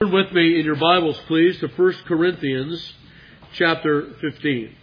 Turn with me in your Bibles, please, to 1 Corinthians chapter 15.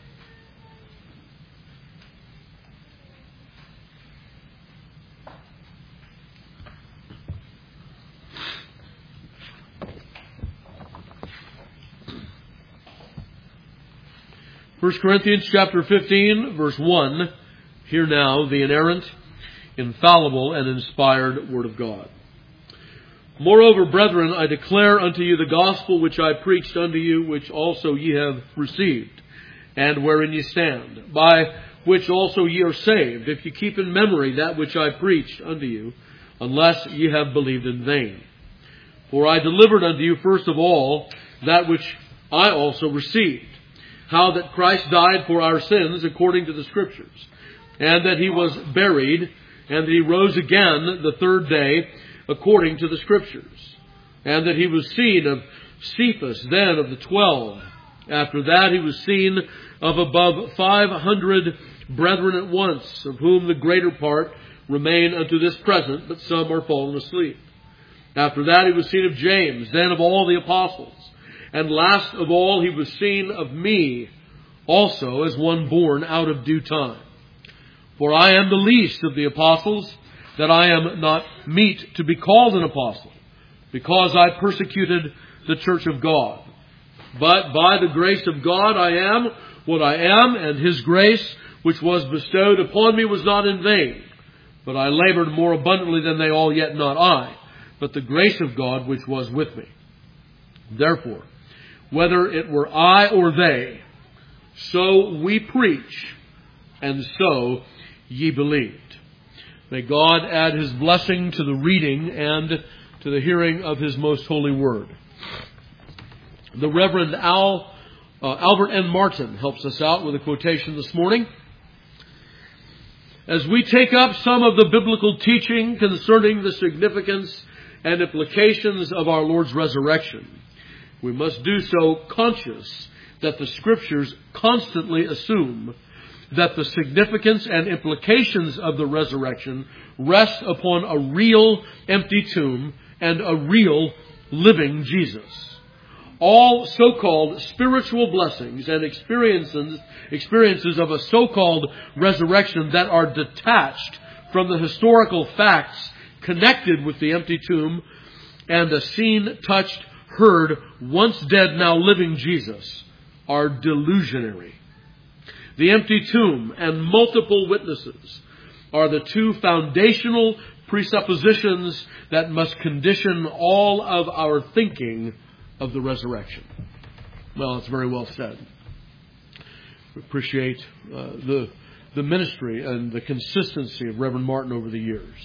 First Corinthians chapter 15, verse 1. Hear now the inerrant, infallible, and inspired Word of God. Moreover, brethren, I declare unto you the gospel which I preached unto you, which also ye have received, and wherein ye stand, by which also ye are saved, if ye keep in memory that which I preached unto you, unless ye have believed in vain. For I delivered unto you first of all that which I also received, how that Christ died for our sins according to the Scriptures, and that he was buried, and that he rose again the third day according to the Scriptures, and that he was seen of Cephas, then of the 12. After that he was seen of above 500 brethren at once, of whom the greater part remain unto this present, but some are fallen asleep. After that he was seen of James, then of all the apostles. And last of all he was seen of me, also as one born out of due time. For I am the least of the apostles, that I am not meet to be called an apostle, because I persecuted the church of God. But by the grace of God I am what I am, and his grace which was bestowed upon me was not in vain. But I labored more abundantly than they all, yet not I, but the grace of God which was with me. Therefore, whether it were I or they, so we preach, and so ye believed. May God add his blessing to the reading and to the hearing of his most holy word. The Reverend Albert N. Martin helps us out with a quotation this morning. As we take up some of the biblical teaching concerning the significance and implications of our Lord's resurrection, we must do so conscious that the Scriptures constantly assume that the significance and implications of the resurrection rest upon a real empty tomb and a real living Jesus. All so-called spiritual blessings and experiences of a so-called resurrection that are detached from the historical facts connected with the empty tomb and the seen, touched, heard, once dead, now living Jesus are delusionary. The empty tomb and multiple witnesses are the two foundational presuppositions that must condition all of our thinking of the resurrection. Well, it's very well said. We appreciate the ministry and the consistency of Reverend Martin over the years.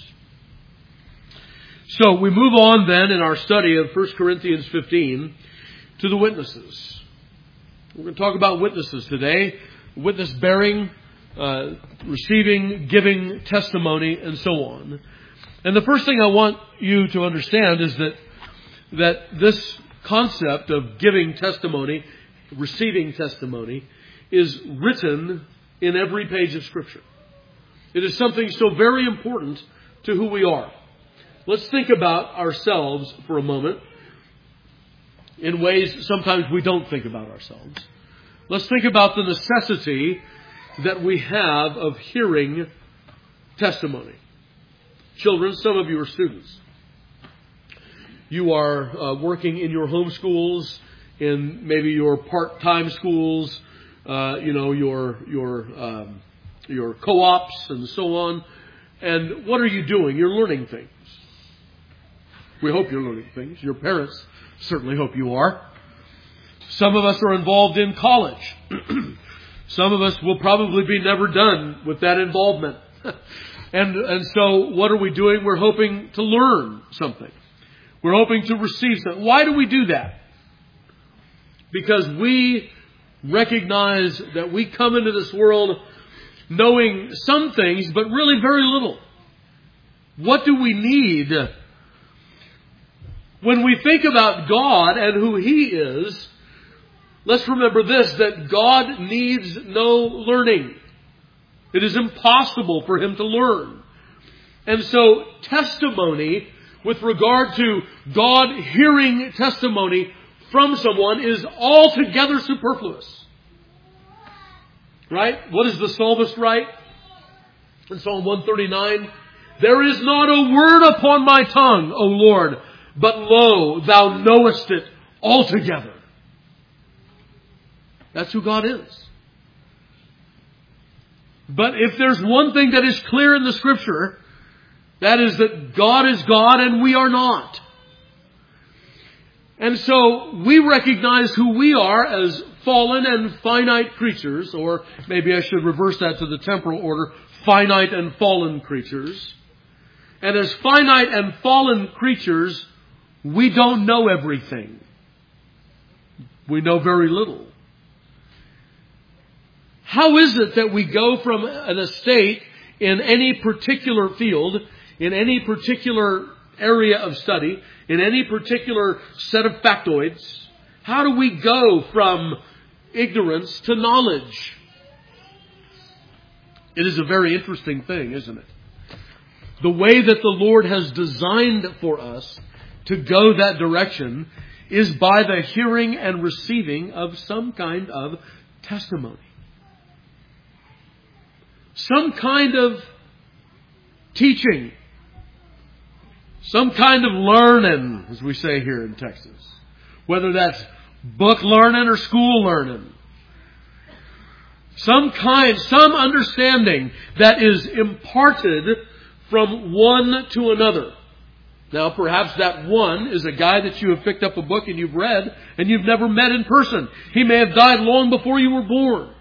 So we move on then in our study of 1 Corinthians 15 to the witnesses. We're going to talk about witnesses today. Witness bearing, receiving, giving testimony, and so on. And the first thing I want you to understand is that this concept of giving testimony, receiving testimony, is written in every page of Scripture. It is something so very important to who we are. Let's think about ourselves for a moment in ways sometimes we don't think about ourselves. Let's think about the necessity that we have of hearing testimony. Children, some of you are students. You are working in your home schools, in maybe your part-time schools, your co-ops and so on. And what are you doing? You're learning things. We hope you're learning things. Your parents certainly hope you are. Some of us are involved in college. Some of us will probably be never done with that involvement. And so what are we doing? We're hoping to learn something. We're hoping to receive something. Why do we do that? Because we recognize that we come into this world knowing some things, but really very little. What do we need? When we think about God and who He is, let's remember this, that God needs no learning. It is impossible for Him to learn. And so testimony with regard to God hearing testimony from someone is altogether superfluous. Right? What does the psalmist write? In Psalm 139, there is not a word upon my tongue, O Lord, but lo, thou knowest it altogether. That's who God is. But if there's one thing that is clear in the Scripture, that is that God is God and we are not. And so we recognize who we are as fallen and finite creatures, or maybe I should reverse that to the temporal order, finite and fallen creatures. And as finite and fallen creatures, we don't know everything. We know very little. How is it that we go from an estate in any particular field, in any particular area of study, in any particular set of factoids, how do we go from ignorance to knowledge? It is a very interesting thing, isn't it? The way that the Lord has designed for us to go that direction is by the hearing and receiving of some kind of testimony. Some kind of teaching. Some kind of learning, as we say here in Texas. Whether that's book learning or school learning. Some understanding that is imparted from one to another. Now, perhaps that one is a guy that you have picked up a book and you've read and you've never met in person. He may have died long before you were born.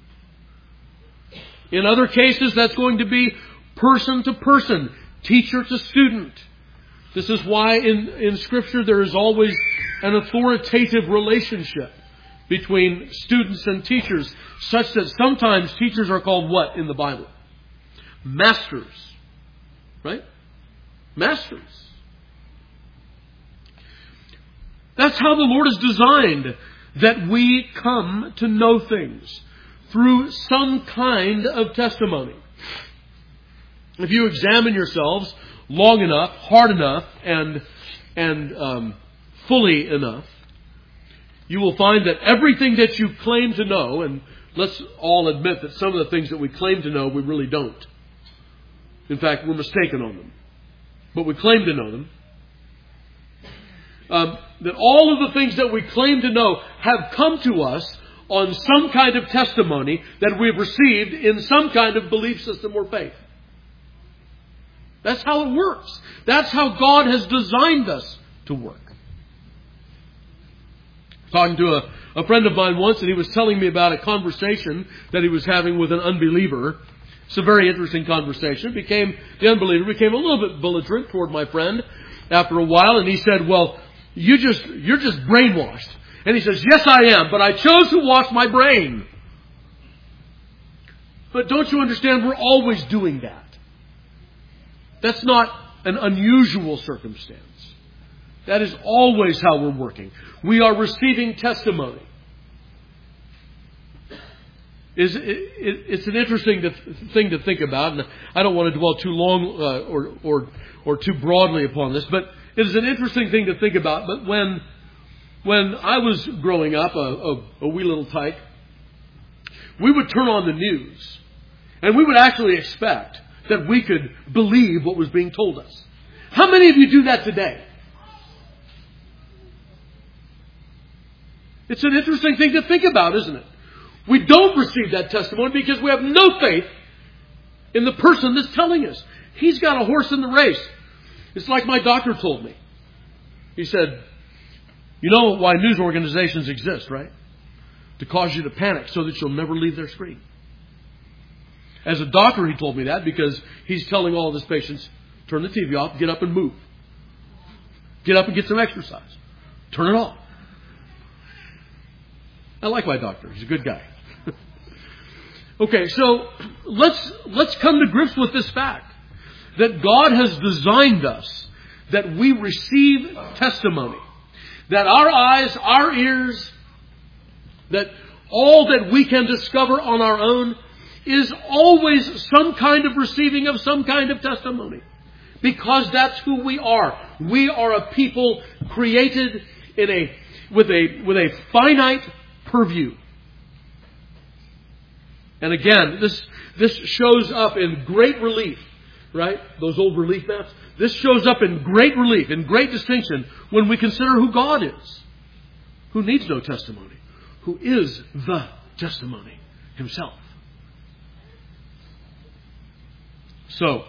In other cases, that's going to be person to person, teacher to student. This is why in Scripture there is always an authoritative relationship between students and teachers, such that sometimes teachers are called what in the Bible? Masters. Right? Masters. That's how the Lord has designed that we come to know things through some kind of testimony. If you examine yourselves long enough, hard enough, and fully enough, you will find that everything that you claim to know, and let's all admit that some of the things that we claim to know, we really don't. In fact, we're mistaken on them. But we claim to know them. That all of the things that we claim to know have come to us on some kind of testimony that we've received in some kind of belief system or faith. That's how it works. That's how God has designed us to work. Talking to a friend of mine once, and he was telling me about a conversation that he was having with an unbeliever. It's a very interesting conversation. The unbeliever became a little bit belligerent toward my friend after a while, and he said, well, you're just brainwashed. And he says, yes, I am, but I chose to wash my brain. But don't you understand, we're always doing that. That's not an unusual circumstance. That is always how we're working. We are receiving testimony. It's an interesting thing to think about, and I don't want to dwell too long or too broadly upon this, but it is an interesting thing to think about. But when I was growing up, a wee little tyke, we would turn on the news, and we would actually expect that we could believe what was being told us. How many of you do that today? It's an interesting thing to think about, isn't it? We don't receive that testimony because we have no faith in the person that's telling us. He's got a horse in the race. It's like my doctor told me. He said, you know why news organizations exist, right? To cause you to panic so that you'll never leave their screen. As a doctor, he told me that because he's telling all of his patients, turn the TV off, get up and move. Get up and get some exercise. Turn it off. I like my doctor. He's a good guy. Okay, so let's come to grips with this fact that God has designed us that we receive testimony. That our eyes, our ears, that all that we can discover on our own is always some kind of receiving of some kind of testimony. Because that's who we are. We are a people created with a finite purview. And again, this shows up in great relief, right? Those old relief maps. This shows up in great relief, in great distinction, when we consider who God is, who needs no testimony, who is the testimony himself. So,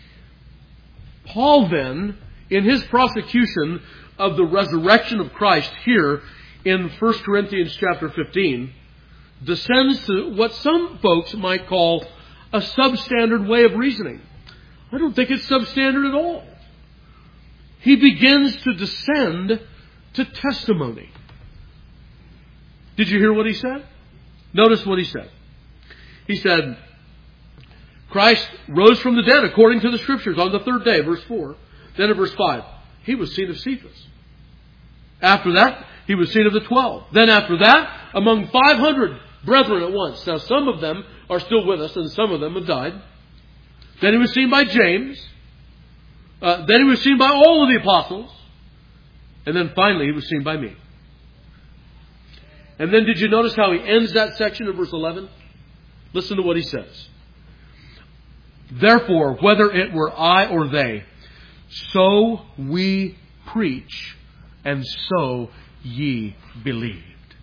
Paul then, in his prosecution of the resurrection of Christ here in 1 Corinthians chapter 15, descends to what some folks might call a substandard way of reasoning. I don't think it's substandard at all. He begins to descend to testimony. Did you hear what he said? Notice what he said. He said, Christ rose from the dead according to the Scriptures on the third day, verse 4. Then in verse 5, he was seen of Cephas. After that, he was seen of the 12. Then after that, among 500 brethren at once. Now some of them are still with us and some of them have died. Then he was seen by James. Then he was seen by all of the apostles. And then finally he was seen by me. And then did you notice how he ends that section in verse 11? Listen to what he says. Therefore, whether it were I or they, so we preach, and so ye believed.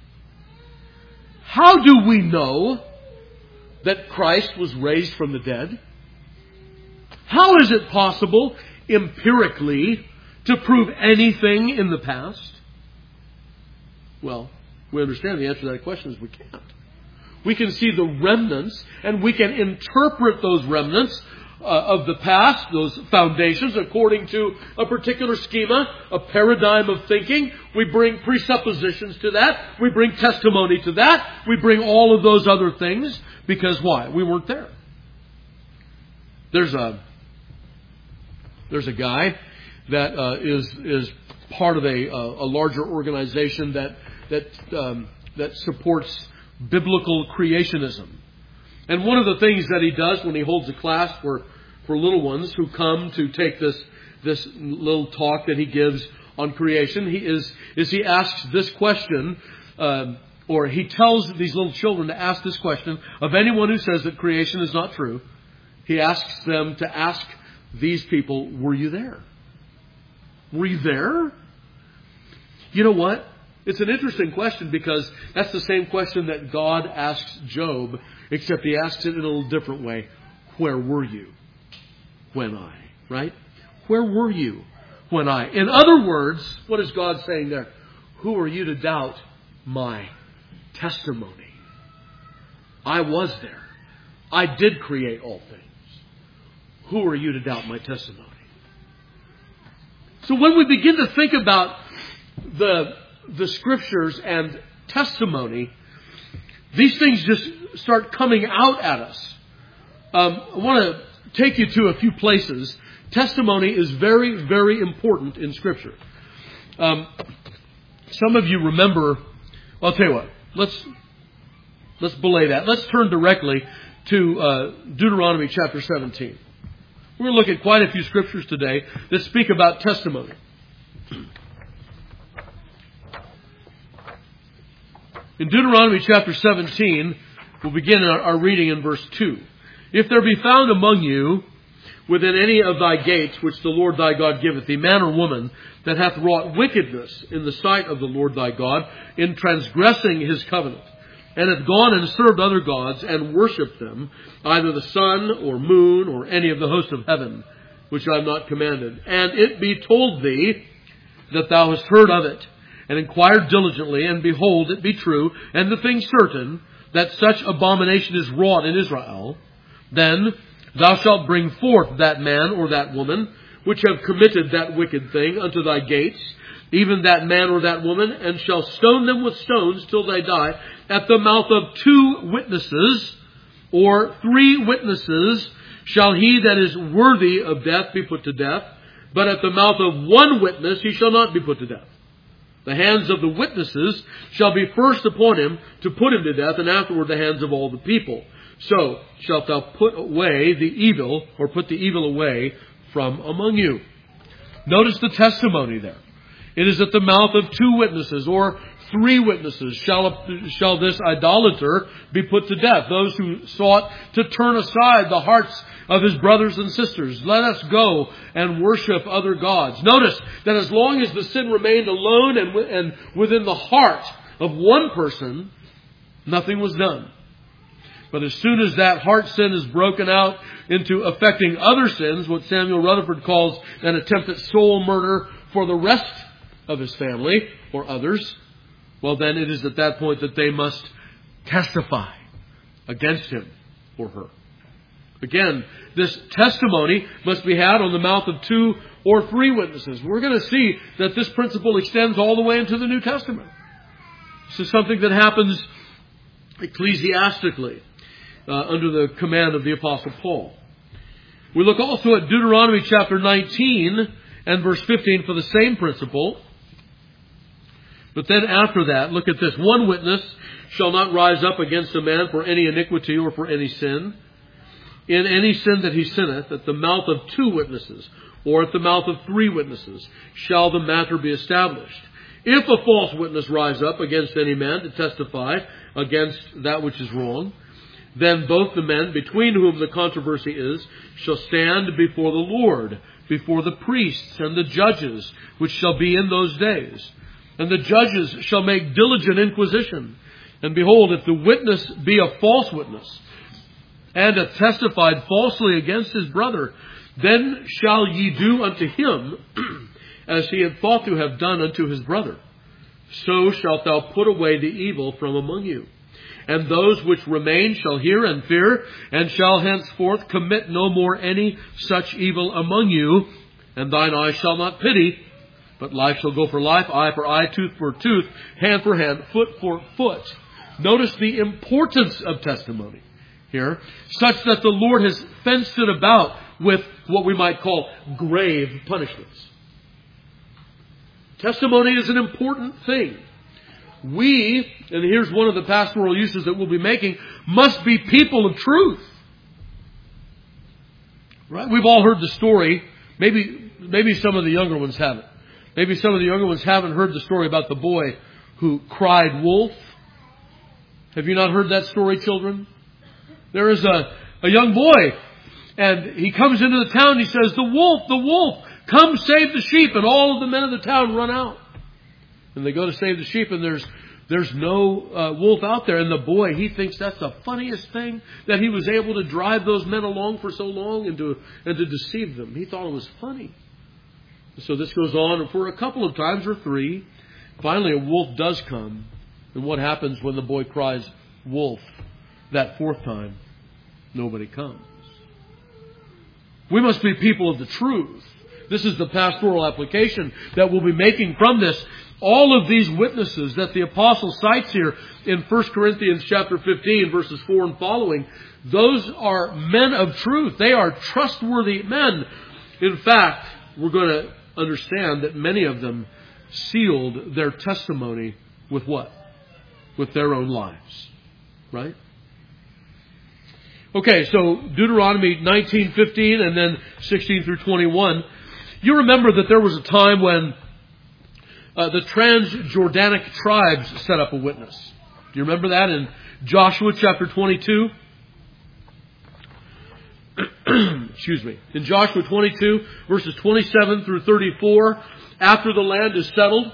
How do we know that Christ was raised from the dead? How is it possible, empirically, to prove anything in the past? Well, we understand the answer to that question is we can't. We can see the remnants, and we can interpret those remnants of the past, those foundations, according to a particular schema, a paradigm of thinking. We bring presuppositions to that. We bring testimony to that. We bring all of those other things. Because why? We weren't there. There's a guy that is part of a larger organization that supports biblical creationism. And one of the things that he does when he holds a class for little ones who come to take this little talk that he gives on creation, he asks this question, or he tells these little children to ask this question of anyone who says that creation is not true. He asks them to ask these people, were you there? Were you there? You know what? It's an interesting question because that's the same question that God asks Job, except he asks it in a little different way. Where were you when I? Right? Where were you when I? In other words, what is God saying there? Who are you to doubt my testimony? I was there. I did create all things. Who are you to doubt my testimony? So when we begin to think about the Scriptures and testimony, these things just start coming out at us. I want to take you to a few places. Testimony is very, very important in Scripture. Some of you remember, well, I'll tell you what, let's belay that. Let's turn directly to Deuteronomy chapter 17. We're going to look at quite a few Scriptures today that speak about testimony. In Deuteronomy chapter 17, we'll begin our reading in verse 2. If there be found among you within any of thy gates, which the Lord thy God giveth thee, man or woman, that hath wrought wickedness in the sight of the Lord thy God, in transgressing his covenant, and hath gone and served other gods, and worshipped them, either the sun or moon, or any of the host of heaven, which I have not commanded, and it be told thee that thou hast heard of it, and inquired diligently, and behold, it be true, and the thing certain, that such abomination is wrought in Israel, then thou shalt bring forth that man or that woman, which have committed that wicked thing, unto thy gates, even that man or that woman, and shall stone them with stones till they die, at the mouth of 2 witnesses, or 3 witnesses, shall he that is worthy of death be put to death, but at the mouth of 1 witness he shall not be put to death. The hands of the witnesses shall be first upon him to put him to death, and afterward the hands of all the people. So shalt thou put away the evil, or put the evil away from among you. Notice the testimony there. It is at the mouth of 2 witnesses or 3 witnesses shall this idolater be put to death. Those who sought to turn aside the hearts of his brothers and sisters. Let us go and worship other gods. Notice that as long as the sin remained alone and within the heart of one person, nothing was done. But as soon as that heart sin is broken out into affecting other sins, what Samuel Rutherford calls an attempt at soul murder for the rest of his family or others, well, then it is at that point that they must testify against him or her. Again, this testimony must be had on the mouth of 2 or 3 witnesses. We're going to see that this principle extends all the way into the New Testament. This is something that happens ecclesiastically under the command of the Apostle Paul. We look also at Deuteronomy chapter 19 and verse 15 for the same principle. But then after that, look at this. 1 witness shall not rise up against a man for any iniquity or for any sin. In any sin that he sinneth, at the mouth of 2 witnesses, or at the mouth of 3 witnesses, shall the matter be established. If a false witness rise up against any man to testify against that which is wrong, then both the men between whom the controversy is shall stand before the Lord, before the priests and the judges, which shall be in those days. And the judges shall make diligent inquisition. And behold, if the witness be a false witness, and hath testified falsely against his brother, then shall ye do unto him as he had thought to have done unto his brother. So shalt thou put away the evil from among you. And those which remain shall hear and fear, and shall henceforth commit no more any such evil among you. And thine eye shall not pity, but life shall go for life, eye for eye, tooth for tooth, hand for hand, foot for foot. Notice the importance of testimony here, such that the Lord has fenced it about with what we might call grave punishments. Testimony is an important thing. We, and here's one of the pastoral uses that we'll be making, must be people of truth. Right? We've all heard the story. Maybe some of the younger ones haven't. Maybe some of the younger ones haven't heard the story about the boy who cried wolf. Have you not heard that story, children? There is a young boy, and he comes into the town and he says, the wolf, come save the sheep. And all of the men of the town run out. And they go to save the sheep, and there's no wolf out there. And the boy, he thinks that's the funniest thing, that he was able to drive those men along for so long and to deceive them. He thought it was funny. So this goes on for a couple of times or 3. Finally, a wolf does come. And what happens when the boy cries wolf that 4th time? Nobody comes. We must be people of the truth. This is the pastoral application that we'll be making from this. All of these witnesses that the apostle cites here in 1 Corinthians chapter 15, verses 4 and following, those are men of truth. They are trustworthy men. In fact, we're going to understand that many of them sealed their testimony with what? With their own lives. Right? Okay, so Deuteronomy 19:15 and then 16 through 21. You remember that there was a time when the Transjordanic tribes set up a witness. Do you remember that in Joshua chapter 22? Excuse me. In Joshua 22, verses 27 through 34, after the land is settled,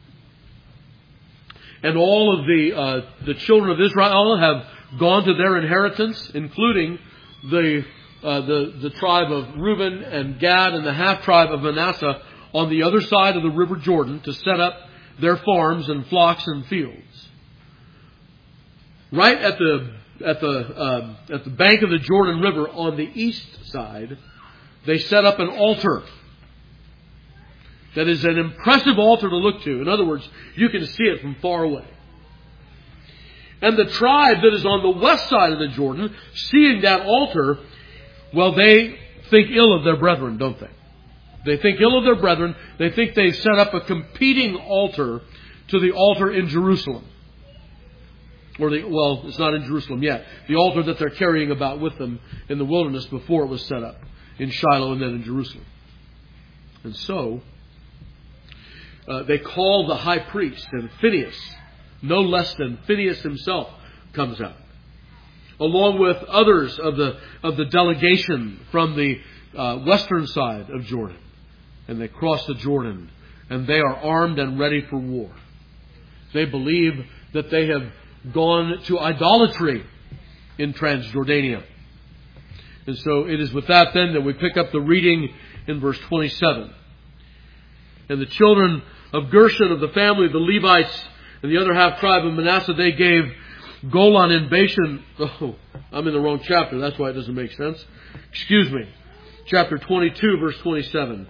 and all of the children of Israel have gone to their inheritance, including the tribe of Reuben and Gad and the half tribe of Manasseh on the other side of the river Jordan to set up their farms and flocks and fields. Right at the bank of the Jordan River on the east side, they set up an altar. That is an impressive altar to look to. In other words, you can see it from far away. And the tribe that is on the west side of the Jordan, seeing that altar, well, they think ill of their brethren, don't they? They think ill of their brethren. They think they've set up a competing altar to the altar in Jerusalem. It's not in Jerusalem yet. The altar that they're carrying about with them in the wilderness before it was set up. in Shiloh and then in Jerusalem. And so, they call the high priest, and Phinehas, no less than Phinehas himself, comes out, along with others of the delegation from the western side of Jordan. And they cross the Jordan, and they are armed and ready for war. They believe that they have gone to idolatry in Transjordania. And so it is with that then that we pick up the reading in verse 27. And the children of Gershon of the family of the Levites and the other half tribe of Manasseh, they gave Golan in Bashan. Oh, I'm in the wrong chapter. That's why it doesn't make sense. Excuse me. Chapter 22, verse 27.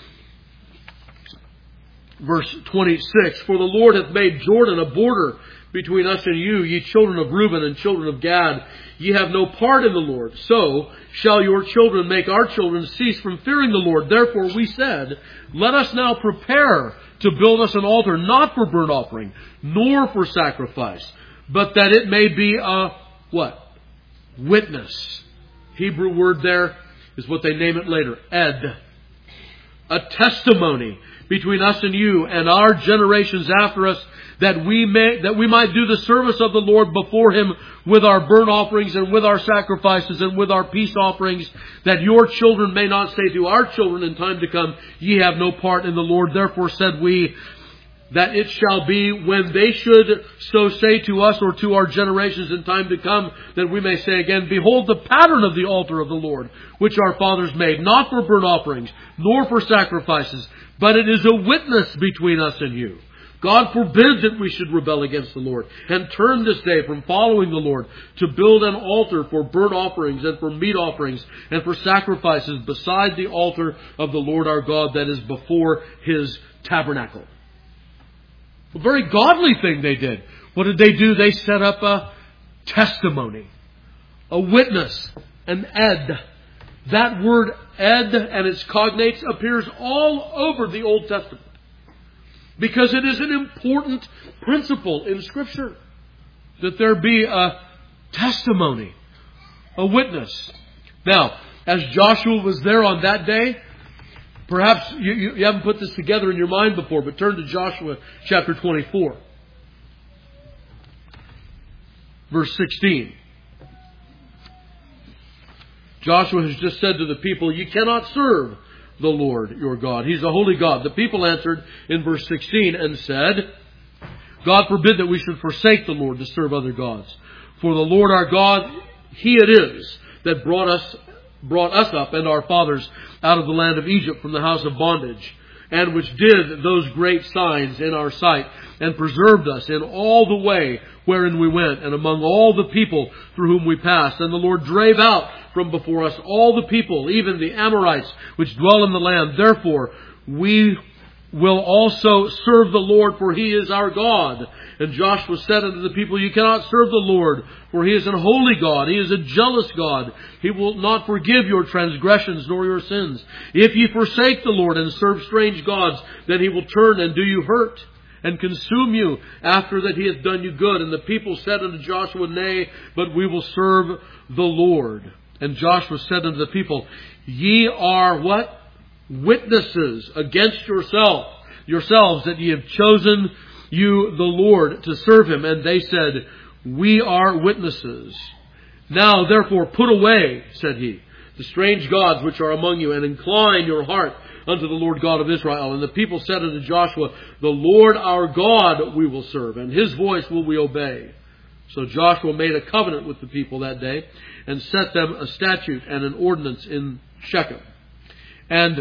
Verse 26. For the Lord hath made Jordan a border between us and you, ye children of Reuben and children of Gad. Ye have no part in the Lord. So shall your children make our children cease from fearing the Lord. Therefore we said, let us now prepare to build us an altar, not for burnt offering, nor for sacrifice, but that it may be a, what? Witness. Hebrew word there is what they name it later, ed. A testimony between us and you and our generations after us, that we might do the service of the Lord before Him with our burnt offerings and with our sacrifices and with our peace offerings, that your children may not say to our children in time to come, ye have no part in the Lord. Therefore said we, that it shall be when they should so say to us or to our generations in time to come, that we may say again, behold the pattern of the altar of the Lord, which our fathers made, not for burnt offerings, nor for sacrifices, but it is a witness between us and you. God forbid that we should rebel against the Lord and turn this day from following the Lord to build an altar for burnt offerings and for meat offerings and for sacrifices beside the altar of the Lord our God that is before His tabernacle. A very godly thing they did. What did they do? They set up a testimony, a witness, an ed. That word ed and its cognates appears all over the Old Testament, because it is an important principle in Scripture that there be a testimony, a witness. Now, as Joshua was there on that day, perhaps you haven't put this together in your mind before, but turn to Joshua chapter 24, verse 16. Joshua has just said to the people, you cannot serve the Lord your God. He's a holy God. The people answered in verse 16 and said, God forbid that we should forsake the Lord to serve other gods. For the Lord our God, He it is that brought us up and our fathers out of the land of Egypt from the house of bondage, and which did those great signs in our sight, and preserved us in all the way wherein we went, and among all the people through whom we passed. And the Lord drave out from before us all the people, even the Amorites, which dwell in the land. Therefore we will also serve the Lord, for He is our God. And Joshua said unto the people, you cannot serve the Lord, for He is an holy God. He is a jealous God. He will not forgive your transgressions nor your sins. If ye forsake the Lord and serve strange gods, then He will turn and do you hurt and consume you after that He hath done you good. And the people said unto Joshua, nay, but we will serve the Lord. And Joshua said unto the people, ye are what? Witnesses against yourselves that ye have chosen you the Lord to serve Him. And they said, we are witnesses. Now therefore put away, said he, the strange gods which are among you, and incline your heart unto the Lord God of Israel. And the people said unto Joshua, the Lord our God we will serve, and His voice will we obey. So Joshua made a covenant with the people that day, and set them a statute and an ordinance in Shechem. And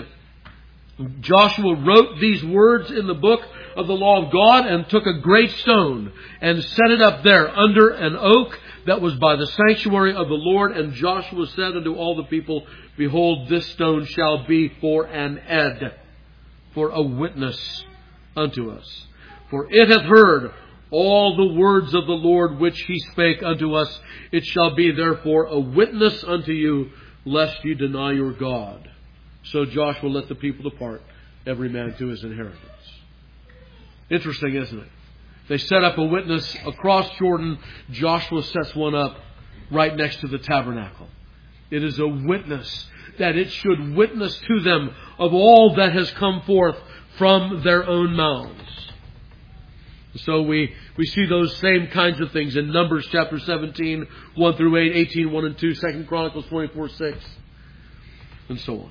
Joshua wrote these words in the book of the law of God, and took a great stone and set it up there under an oak that was by the sanctuary of the Lord. And Joshua said unto all the people, behold, this stone shall be for an ed, for a witness unto us. For it hath heard all the words of the Lord which He spake unto us. It shall be therefore a witness unto you, lest you deny your God. So Joshua let the people depart, every man to his inheritance. Interesting, isn't it? They set up a witness across Jordan. Joshua sets one up right next to the tabernacle. It is a witness that it should witness to them of all that has come forth from their own mouths. So we see those same kinds of things in Numbers chapter 17, 1 through 8, 18, 1 and 2, 2 Chronicles 24, 6, and so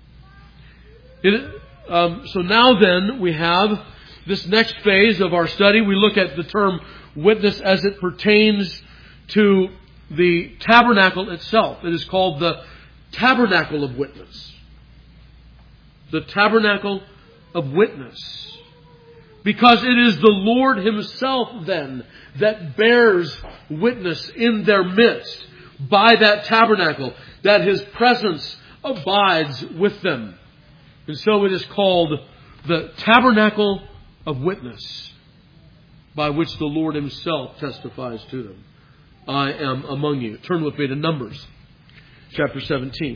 on. So now then, we have this next phase of our study. We look at the term witness as it pertains to the tabernacle itself. It is called the tabernacle of witness. The tabernacle of witness. Because it is the Lord Himself then that bears witness in their midst by that tabernacle, that His presence abides with them. And so it is called the tabernacle of witness, by which the Lord Himself testifies to them. I am among you. Turn with me to Numbers chapter 17.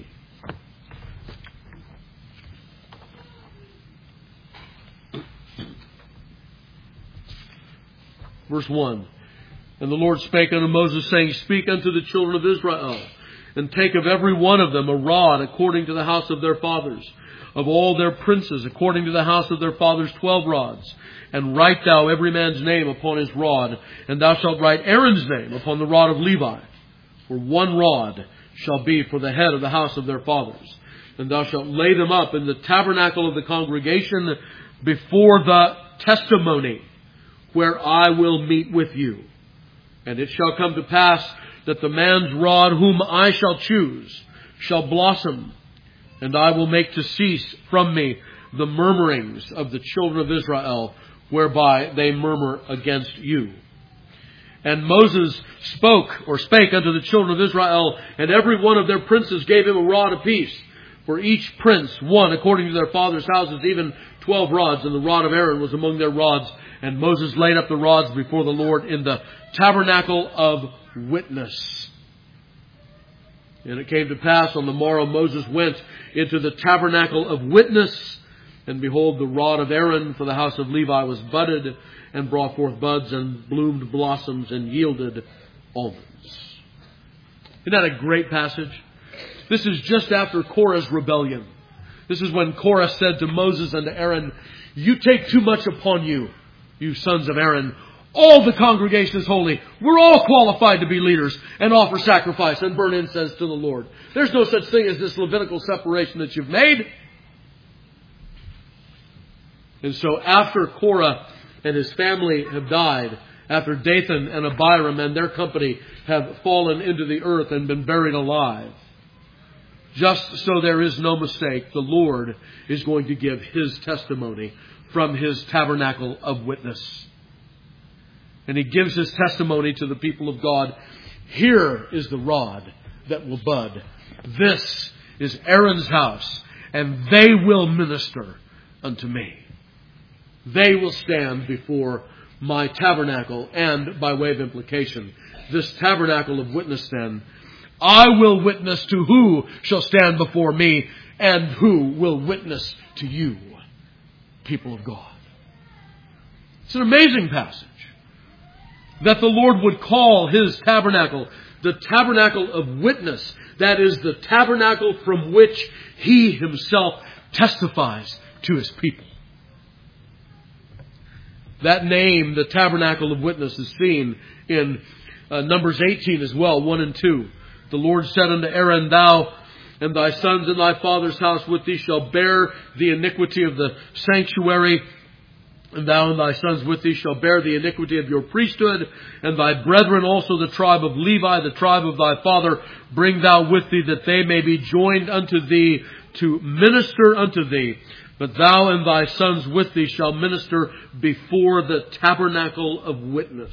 Verse 1. And the Lord spake unto Moses, saying, Speak unto the children of Israel, and take of every one of them a rod according to the house of their fathers, of all their princes according to the house of their fathers 12 rods. And write thou every man's name upon his rod, and thou shalt write Aaron's name upon the rod of Levi. For one rod shall be for the head of the house of their fathers. And thou shalt lay them up in the tabernacle of the congregation before the testimony, where I will meet with you. And it shall come to pass that the man's rod whom I shall choose shall blossom, and I will make to cease from me the murmurings of the children of Israel, whereby they murmur against you. And Moses spake unto the children of Israel, and every one of their princes gave him a rod apiece, for each prince one according to their fathers' houses, even 12 rods, and the rod of Aaron was among their rods. And Moses laid up the rods before the Lord in the tabernacle of witness. And it came to pass on the morrow Moses went into the tabernacle of witness, and behold, the rod of Aaron for the house of Levi was budded, and brought forth buds, and bloomed blossoms, and yielded almonds. Isn't that a great passage? This is just after Korah's rebellion. This is when Korah said to Moses and to Aaron, You take too much upon you, you sons of Aaron. All the congregation is holy. We're all qualified to be leaders and offer sacrifice and burn incense to the Lord. There's no such thing as this Levitical separation that you've made. And so after Korah and his family have died, after Dathan and Abiram and their company have fallen into the earth and been buried alive, just so there is no mistake, the Lord is going to give His testimony from His tabernacle of witness. And He gives His testimony to the people of God. Here is the rod that will bud. This is Aaron's house, and they will minister unto me. They will stand before my tabernacle, and by way of implication, this tabernacle of witness then, I will witness to who shall stand before me, and who will witness to you, people of God. It's an amazing passage that the Lord would call His tabernacle the tabernacle of witness. That is the tabernacle from which He Himself testifies to His people. That name, the tabernacle of witness, is seen in Numbers 18 as well, 1 and 2. The Lord said unto Aaron, Thou and thy sons in thy father's house with thee shall bear the iniquity of the sanctuary, and thou and thy sons with thee shall bear the iniquity of your priesthood, and thy brethren also the tribe of Levi, the tribe of thy father, bring thou with thee, that they may be joined unto thee to minister unto thee. But thou and thy sons with thee shall minister before the tabernacle of witness.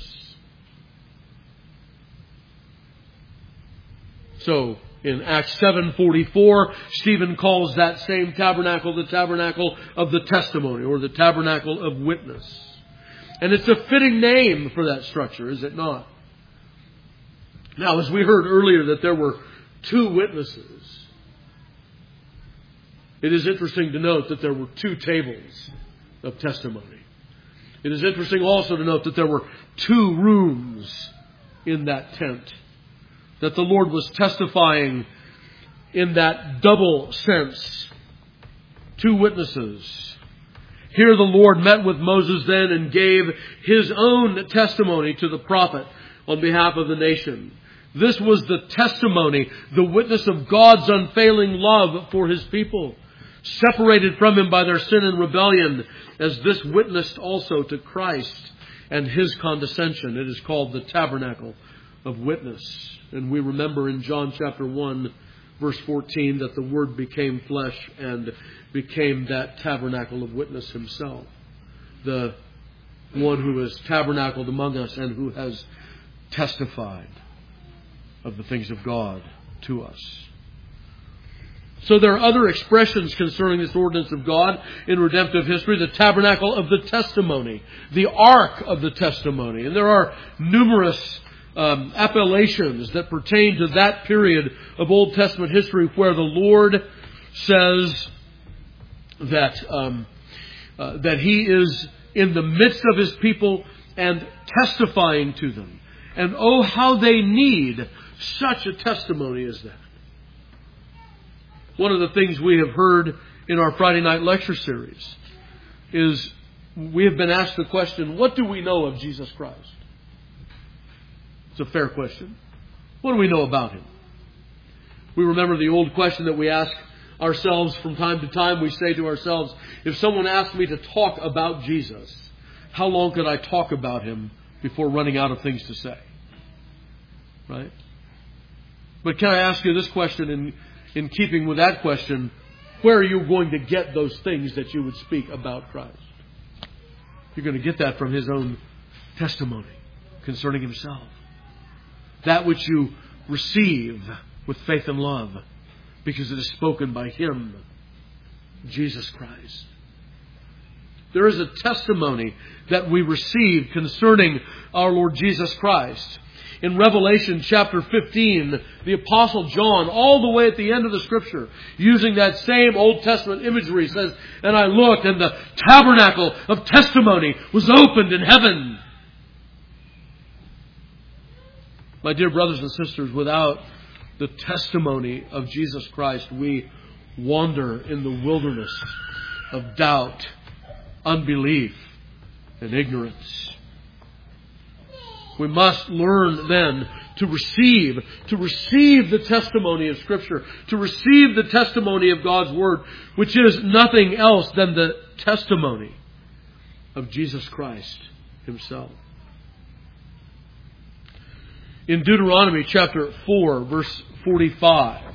So, in Acts 7:44, Stephen calls that same tabernacle the tabernacle of the testimony, or the tabernacle of witness. And it's a fitting name for that structure, is it not? Now, as we heard earlier that there were 2 witnesses, it is interesting to note that there were 2 tables of testimony. It is interesting also to note that there were 2 rooms in that tent. That the Lord was testifying in that double sense. Two witnesses. Here the Lord met with Moses then and gave His own testimony to the prophet on behalf of the nation. This was the testimony, the witness of God's unfailing love for His people, separated from Him by their sin and rebellion, as this witnessed also to Christ and His condescension. It is called the tabernacle of witness. And we remember in John chapter 1, verse 14, that the Word became flesh and became that tabernacle of witness Himself. The one who has tabernacled among us and who has testified of the things of God to us. So there are other expressions concerning this ordinance of God in redemptive history. The tabernacle of the testimony, the ark of the testimony. And there are numerous appellations that pertain to that period of Old Testament history where the Lord says that He is in the midst of His people and testifying to them. And oh, how they need such a testimony as that. One of the things we have heard in our Friday night lecture series is we have been asked the question, what do we know of Jesus Christ? It's a fair question. What do we know about Him? We remember the old question that we ask ourselves from time to time. We say to ourselves, if someone asked me to talk about Jesus, how long could I talk about Him before running out of things to say? Right? But can I ask you this question in keeping with that question? Where are you going to get those things that you would speak about Christ? You're going to get that from His own testimony concerning Himself. That which you receive with faith and love, because it is spoken by Him, Jesus Christ. There is a testimony that we receive concerning our Lord Jesus Christ. In Revelation chapter 15, the Apostle John, all the way at the end of the Scripture, using that same Old Testament imagery, says, and I looked, and the tabernacle of testimony was opened in heaven. My dear brothers and sisters, without the testimony of Jesus Christ, we wander in the wilderness of doubt, unbelief, and ignorance. We must learn then to receive the testimony of Scripture, to receive the testimony of God's Word, which is nothing else than the testimony of Jesus Christ Himself. In Deuteronomy chapter 4, verse 45,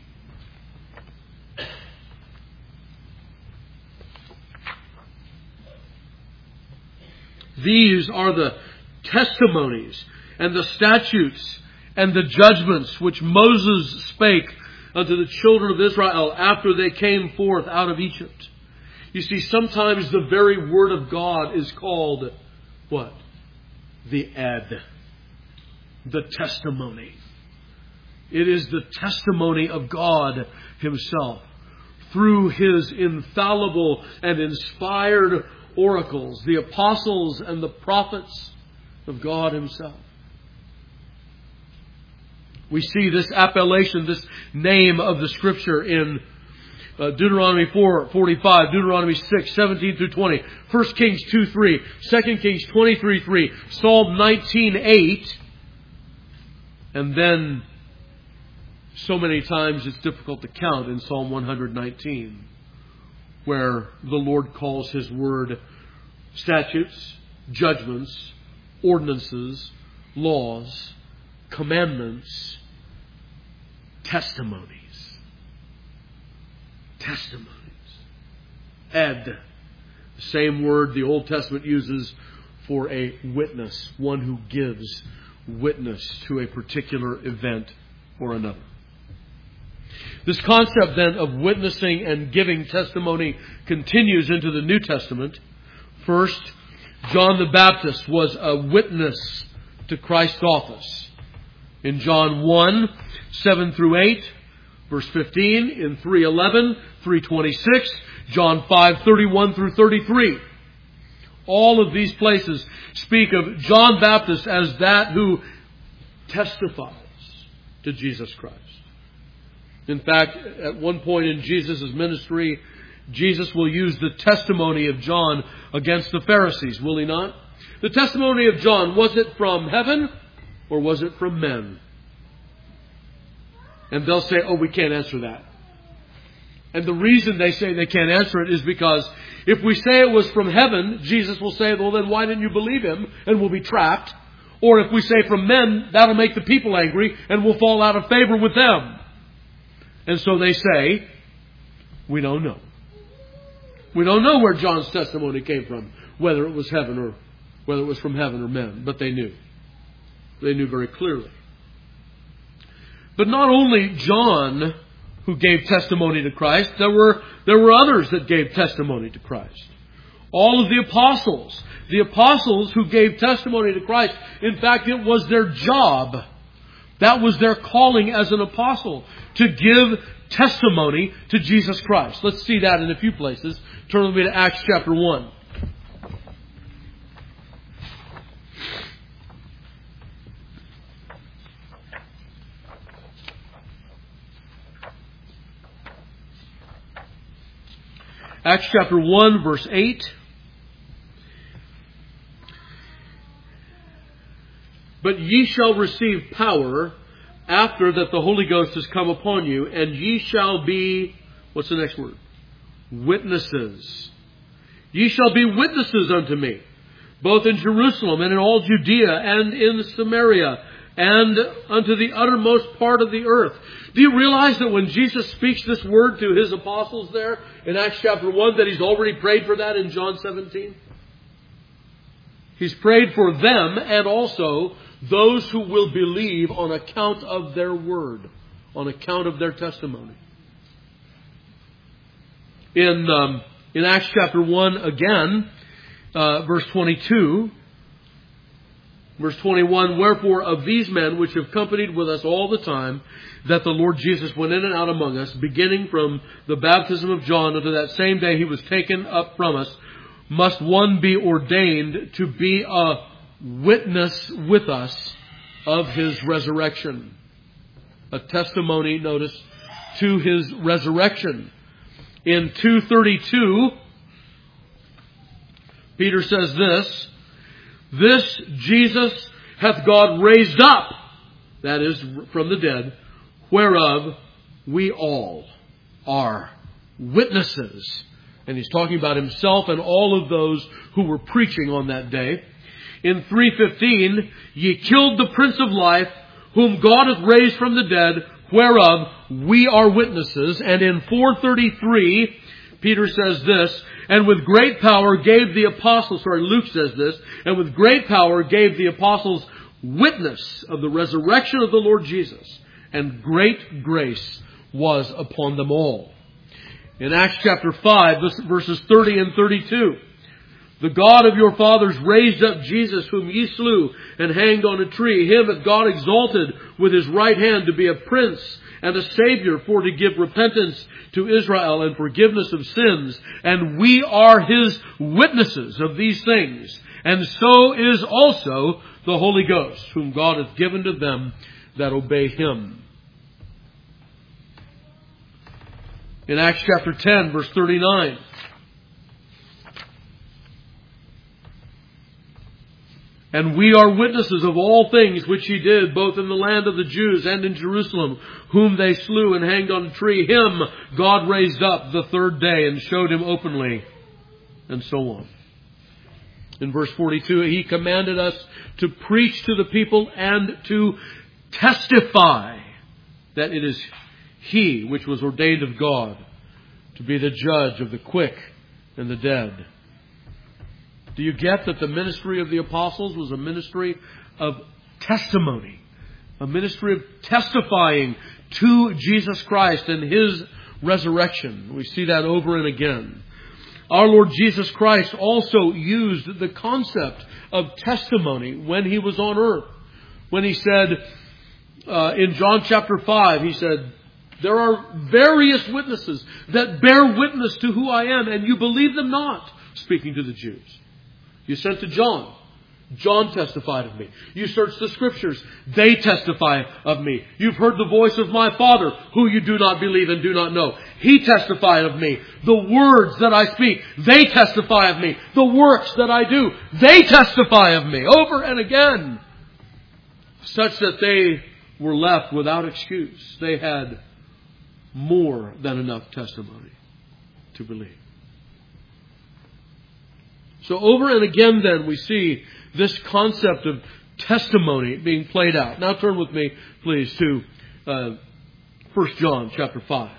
these are the testimonies and the statutes and the judgments which Moses spake unto the children of Israel after they came forth out of Egypt. You see, sometimes the very Word of God is called what? The Ed. The testimony. It is the testimony of God Himself through His infallible and inspired oracles, the apostles and the prophets of God Himself. We see this appellation, this name of the Scripture in Deuteronomy 4:45, Deuteronomy 6:17 through 20, 1 Kings 2:3, 2 Kings 23:3, Psalm 19:8, and then so many times it's difficult to count in Psalm 119, where the Lord calls His Word statutes, judgments, ordinances, laws, commandments, testimonies. Testimonies. Ed. The same word the Old Testament uses for a witness, one who gives witness to a particular event or another. This concept then of witnessing and giving testimony continues into the New Testament. First, John the Baptist was a witness to Christ's office. In John 1, 7 through 8, verse 15, in 3:11, 3:26, John 5:31 through 33. All of these places speak of John Baptist as that who testifies to Jesus Christ. In fact, at one point in Jesus' ministry, Jesus will use the testimony of John against the Pharisees, will he not? The testimony of John, was it from heaven or was it from men? And they'll say, oh, we can't answer that. And the reason they say they can't answer it is because if we say it was from heaven, Jesus will say, well, then why didn't you believe him? And we'll be trapped. Or if we say from men, that'll make the people angry and we'll fall out of favor with them. And so they say, we don't know. We don't know where John's testimony came from, whether it was heaven or whether it was from heaven or men. But they knew. They knew very clearly. But not only John who gave testimony to Christ, there were others that gave testimony to Christ. All of the apostles who gave testimony to Christ, in fact, it was their job. That was their calling as an apostle, to give testimony to Jesus Christ. Let's see that in a few places. Turn with me to Acts chapter 1. Acts chapter 1, verse 8. But ye shall receive power after that the Holy Ghost has come upon you, and ye shall be, what's the next word? Witnesses. Ye shall be witnesses unto me, both in Jerusalem and in all Judea and in Samaria and unto the uttermost part of the earth. Do you realize that when Jesus speaks this word to his apostles there in Acts chapter 1, that he's already prayed for that in John 17? He's prayed for them and also those who will believe on account of their word, on account of their testimony. In Acts chapter 1 again, verse 22, verse 21, wherefore of these men which have companied with us all the time that the Lord Jesus went in and out among us, beginning from the baptism of John unto that same day he was taken up from us, must one be ordained to be a witness with us of his resurrection. A testimony, notice, to his resurrection. In 2:32, Peter says this Jesus hath God raised up, that is, from the dead, whereof we all are witnesses. And he's talking about himself and all of those who were preaching on that day. In 3:15, ye killed the Prince of Life, whom God hath raised from the dead, whereof we are witnesses. And in 4:33, Peter says this, and with great power gave the apostles, Luke says this, and with great power gave the apostles witness of the resurrection of the Lord Jesus, and great grace was upon them all. In Acts chapter 5, verses 30 and 32, the God of your fathers raised up Jesus, whom ye slew and hanged on a tree. Him hath God exalted with his right hand to be a prince and a Savior, for to give repentance to Israel and forgiveness of sins. And we are his witnesses of these things. And so is also the Holy Ghost, whom God hath given to them that obey him. In Acts chapter 10, verse 39, and we are witnesses of all things which he did, both in the land of the Jews and in Jerusalem, whom they slew and hanged on a tree. Him God raised up the third day and showed him openly, and so on. In verse 42, he commanded us to preach to the people and to testify that it is he which was ordained of God to be the judge of the quick and the dead. Do you get that the ministry of the apostles was a ministry of testimony? A ministry of testifying to Jesus Christ and his resurrection. We see that over and again. Our Lord Jesus Christ also used the concept of testimony when he was on earth. When he said, in John chapter 5, he said, there are various witnesses that bear witness to who I am, and you believe them not, speaking to the Jews. You sent to John. John testified of me. You search the Scriptures. They testify of me. You've heard the voice of my Father, who you do not believe and do not know. He testified of me. The words that I speak, they testify of me. The works that I do, they testify of me. Over and again. Such that they were left without excuse. They had more than enough testimony to believe. So over and again then we see this concept of testimony being played out. Now turn with me, please, to 1 John chapter 5.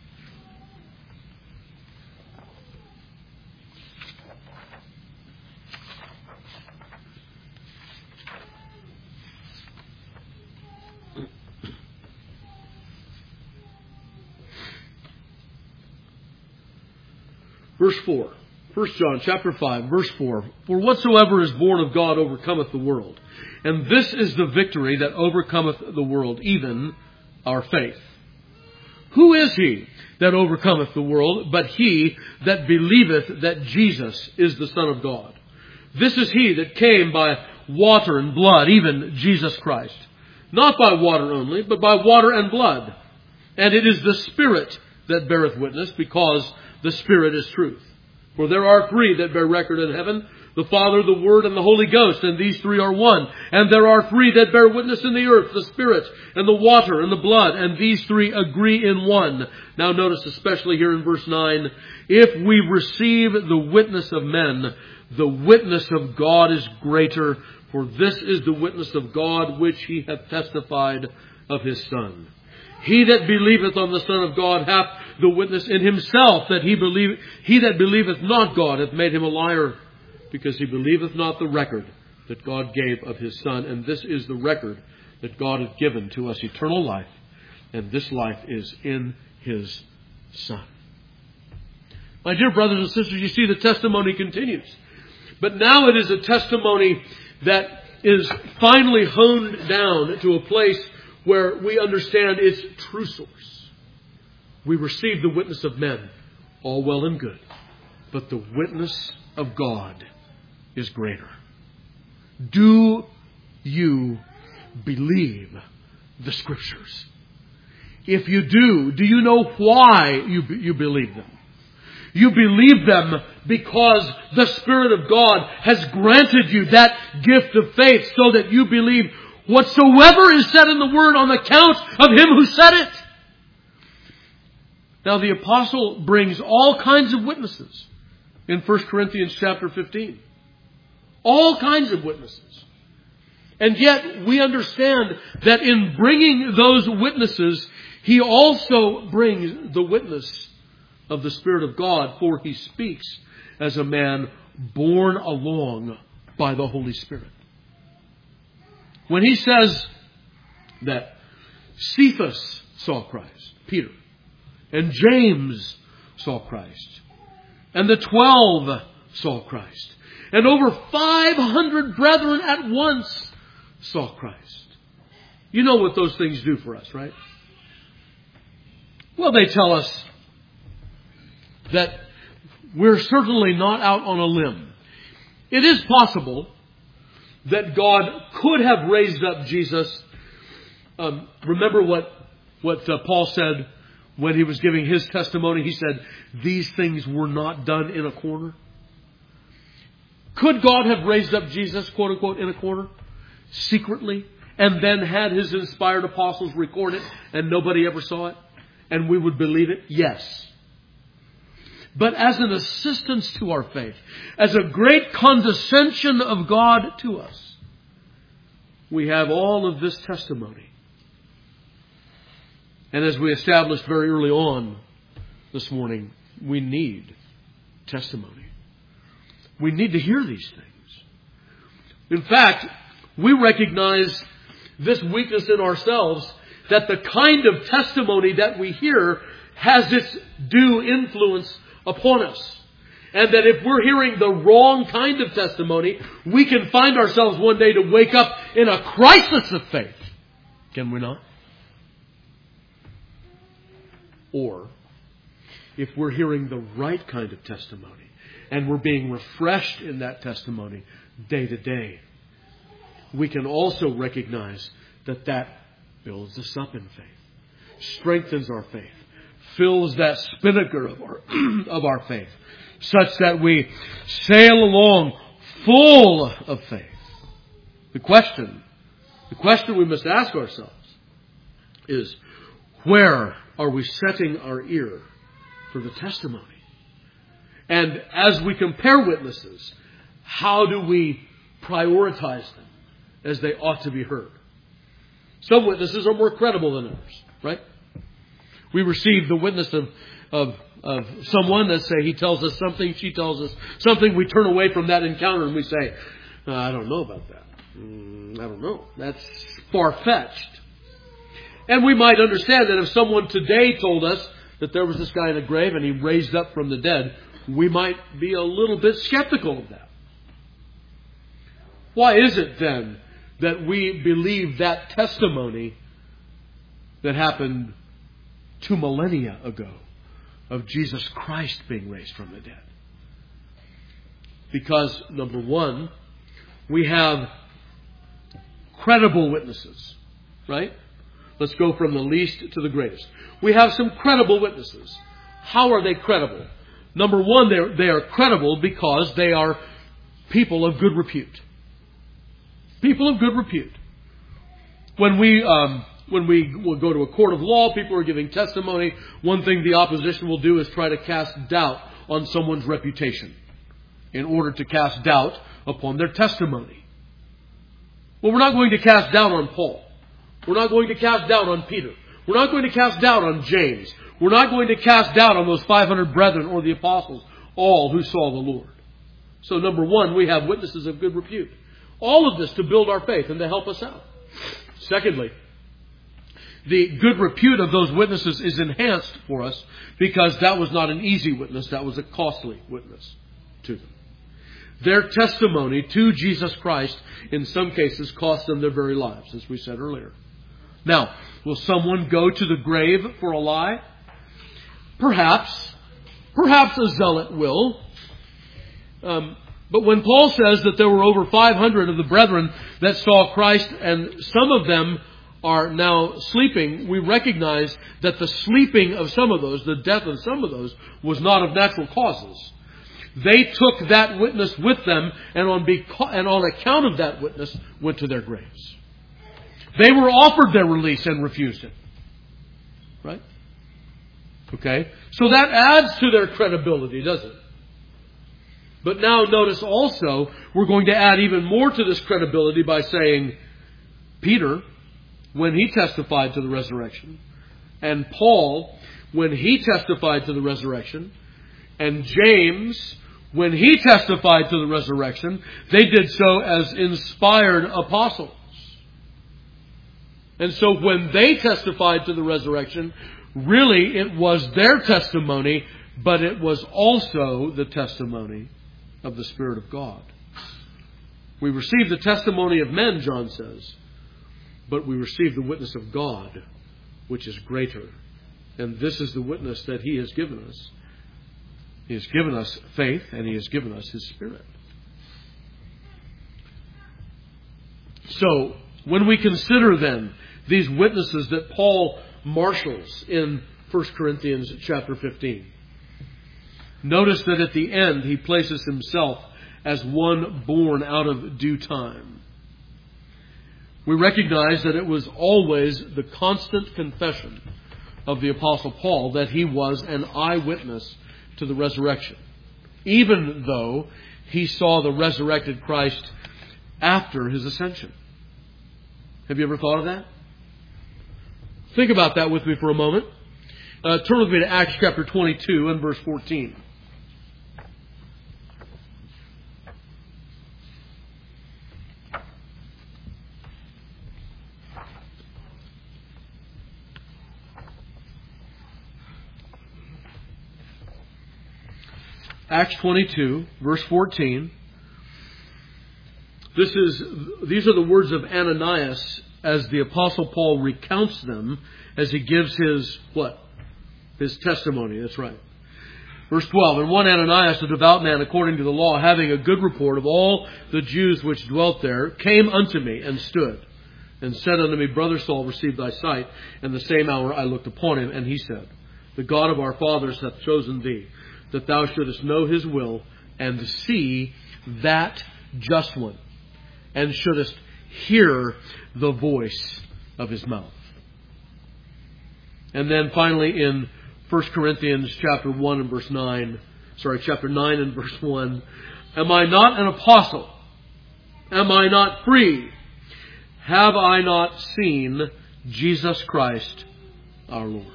Verse 4. 1 John chapter 5, verse 4. For whatsoever is born of God overcometh the world. And this is the victory that overcometh the world, even our faith. Who is he that overcometh the world, but he that believeth that Jesus is the Son of God? This is he that came by water and blood, even Jesus Christ. Not by water only, but by water and blood. And it is the Spirit that beareth witness, because the Spirit is truth. For there are three that bear record in heaven, the Father, the Word, and the Holy Ghost, and these three are one. And there are three that bear witness in the earth, the Spirit, and the water, and the blood, and these three agree in one. Now notice especially here in verse 9, if we receive the witness of men, the witness of God is greater, for this is the witness of God which he hath testified of his Son. He that believeth on the Son of God hath the witness in himself that he that believeth not God hath made him a liar, because he believeth not the record that God gave of his Son. And this is the record that God hath given to us, eternal life, and this life is in his Son. My dear brothers and sisters, you see the testimony continues. But now it is a testimony that is finally honed down to a place where we understand its true source. We receive the witness of men, all well and good. But the witness of God is greater. Do you believe the Scriptures? If you do you know why you believe them? You believe them because the Spirit of God has granted you that gift of faith so that you believe whatsoever is said in the Word on account of Him who said it. Now the apostle brings all kinds of witnesses in 1 Corinthians chapter 15. All kinds of witnesses. And yet we understand that in bringing those witnesses, he also brings the witness of the Spirit of God, for he speaks as a man borne along by the Holy Spirit. When he says that Cephas saw Christ, Peter, and James saw Christ, and the 12 saw Christ, and over 500 brethren at once saw Christ. You know what those things do for us, right? Well, they tell us that we're certainly not out on a limb. It is possible that God could have raised up Jesus. Remember what Paul said when he was giving his testimony? He said, these things were not done in a corner. Could God have raised up Jesus, quote unquote, in a corner, secretly, and then had his inspired apostles record it and nobody ever saw it? And we would believe it? Yes. But as an assistance to our faith, as a great condescension of God to us, we have all of this testimony. And as we established very early on this morning, we need testimony. We need to hear these things. In fact, we recognize this weakness in ourselves, that the kind of testimony that we hear has its due influence upon us. And that if we're hearing the wrong kind of testimony, we can find ourselves one day to wake up in a crisis of faith. Can we not? Or, if we're hearing the right kind of testimony, and we're being refreshed in that testimony day to day, we can also recognize that that builds us up in faith, strengthens our faith, fills that spinnaker of our faith, such that we sail along full of faith. The question we must ask ourselves is, where are we setting our ear for the testimony? And as we compare witnesses, how do we prioritize them as they ought to be heard? Some witnesses are more credible than others, right? We receive the witness of someone that say he tells us something, she tells us something. We turn away from that encounter and we say, I don't know about that. I don't know. That's far-fetched. And we might understand that if someone today told us that there was this guy in a grave and he raised up from the dead, we might be a little bit skeptical of that. Why is it then that we believe that testimony that happened 2 millennia ago of Jesus Christ being raised from the dead? Because, number one, we have credible witnesses, right? Let's go from the least to the greatest. We have some credible witnesses. How are they credible? Number one, they are credible because they are people of good repute. People of good repute. When we will go to a court of law, people are giving testimony. One thing the opposition will do is try to cast doubt on someone's reputation in order to cast doubt upon their testimony. Well, we're not going to cast doubt on Paul. We're not going to cast doubt on Peter. We're not going to cast doubt on James. We're not going to cast doubt on those 500 brethren or the apostles, all who saw the Lord. So number one, we have witnesses of good repute. All of this to build our faith and to help us out. Secondly, the good repute of those witnesses is enhanced for us because that was not an easy witness. That was a costly witness to them. Their testimony to Jesus Christ, in some cases, cost them their very lives, as we said earlier. Now, will someone go to the grave for a lie? Perhaps. Perhaps a zealot will. But when Paul says that there were over 500 of the brethren that saw Christ and some of them are now sleeping, we recognize that the sleeping of some of those, the death of some of those, was not of natural causes. They took that witness with them and on account of that witness went to their graves. They were offered their release and refused it. Right? Okay? So that adds to their credibility, doesn't it? But now notice also, we're going to add even more to this credibility by saying Peter, when he testified to the resurrection, and Paul, when he testified to the resurrection, and James, when he testified to the resurrection, they did so as inspired apostles. And so when they testified to the resurrection, really it was their testimony, but it was also the testimony of the Spirit of God. We receive the testimony of men, John says, but we receive the witness of God, which is greater. And this is the witness that He has given us. He has given us faith, and He has given us His Spirit. So, when we consider then these witnesses that Paul marshals in 1 Corinthians chapter 15, notice that at the end he places himself as one born out of due time. We recognize that it was always the constant confession of the Apostle Paul that he was an eyewitness to the resurrection, even though he saw the resurrected Christ after his ascension. Have you ever thought of that? Think about that with me for a moment. Turn with me to Acts chapter 22 and verse 14. Acts 22, verse 14. These are the words of Ananias as the Apostle Paul recounts them as he gives his, what? His testimony. That's right. Verse 12, and one Ananias, a devout man according to the law, having a good report of all the Jews which dwelt there, came unto me and stood, and said unto me, Brother Saul, receive thy sight. And the same hour I looked upon him, and he said, The God of our fathers hath chosen thee, that thou shouldest know his will, and see that just one, and shouldest hear the voice of his mouth. And then finally in 1 Corinthians chapter 9 and verse 1, Am I not an apostle? Am I not free? Have I not seen Jesus Christ our Lord?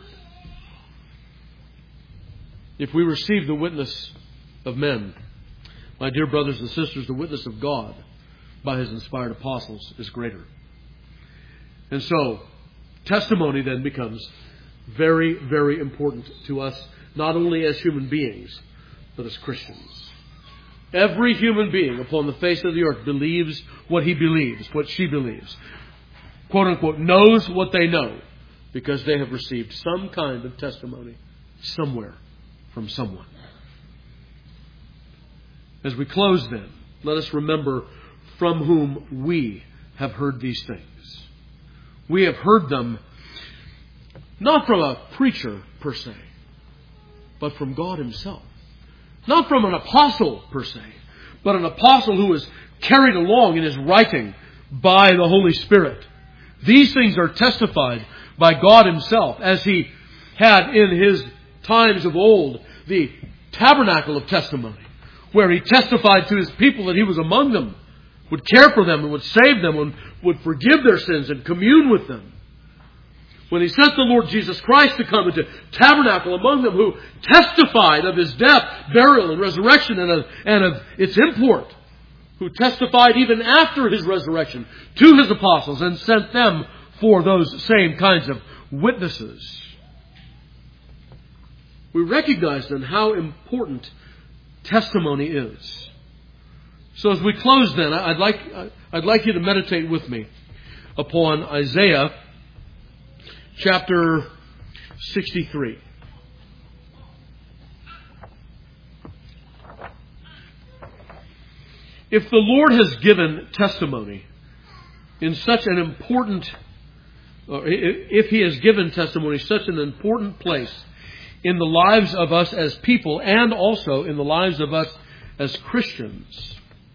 If we receive the witness of men, my dear brothers and sisters, the witness of God by His inspired apostles is greater. And so, testimony then becomes very, very important to us, not only as human beings, but as Christians. Every human being upon the face of the earth believes what he believes, what she believes. Quote unquote, knows what they know, because they have received some kind of testimony somewhere from someone. As we close then, let us remember from whom we have heard these things. We have heard them not from a preacher per se, but from God Himself. Not from an apostle per se, but an apostle who is carried along in his writing by the Holy Spirit. These things are testified by God Himself, as He had in His times of old the tabernacle of testimony, where He testified to His people that He was among them, would care for them and would save them and would forgive their sins and commune with them. When He sent the Lord Jesus Christ to come and to tabernacle among them, who testified of His death, burial, and resurrection, and of its import, who testified even after His resurrection to His apostles and sent them for those same kinds of witnesses. We recognize then how important testimony is. So as we close then, I'd like you to meditate with me upon Isaiah chapter 63. If the Lord has given testimony in such an important, or if He has given testimony such an important place in the lives of us as people and also in the lives of us as Christians,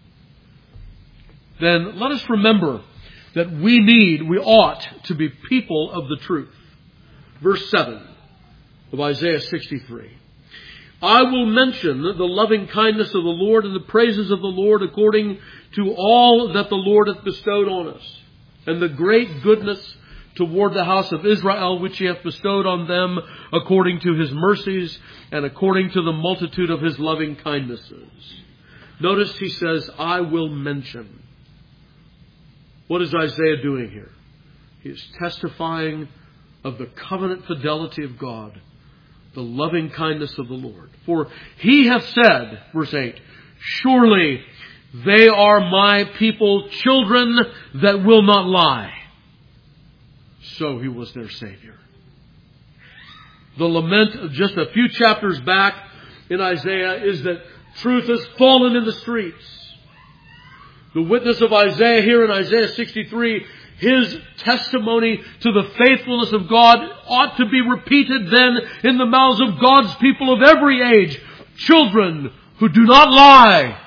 then let us remember that we ought to be people of the truth. Verse 7 of Isaiah 63. I will mention the loving kindness of the Lord and the praises of the Lord according to all that the Lord hath bestowed on us, and the great goodness toward the house of Israel which He hath bestowed on them according to His mercies and according to the multitude of His loving kindnesses. Notice he says, I will mention. What is Isaiah doing here? He is testifying of the covenant fidelity of God, the loving kindness of the Lord. For He hath said, verse 8, surely they are my people, children that will not lie. So He was their Savior. The lament of just a few chapters back in Isaiah is that truth has fallen in the streets. The witness of Isaiah here in Isaiah 63, his testimony to the faithfulness of God ought to be repeated then in the mouths of God's people of every age. Children who do not lie.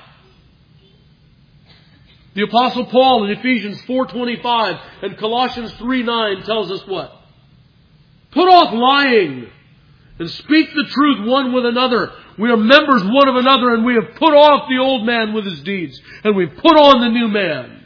The Apostle Paul in Ephesians 4:25 and Colossians 3:9 tells us what? Put off lying and speak the truth one with another. We are members one of another, and we have put off the old man with his deeds, and we've put on the new man.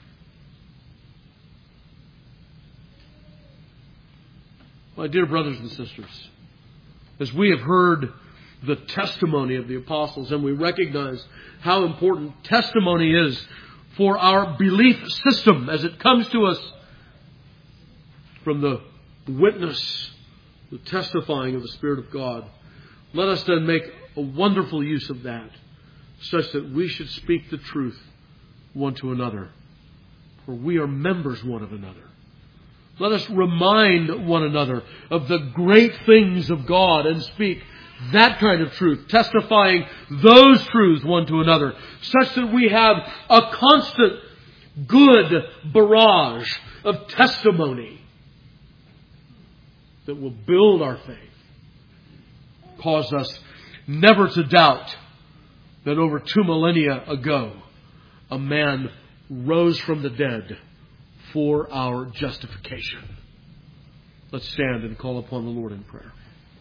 My dear brothers and sisters, as we have heard the testimony of the apostles, and we recognize how important testimony is for our belief system as it comes to us from the witness, the testifying of the Spirit of God, let us then make a wonderful use of that, such that we should speak the truth one to another, for we are members one of another. Let us remind one another of the great things of God and speak that kind of truth, testifying those truths one to another, such that we have a constant good barrage of testimony that will build our faith, cause us never to doubt that over 2 millennia ago, a man rose from the dead for our justification. Let's stand and call upon the Lord in prayer.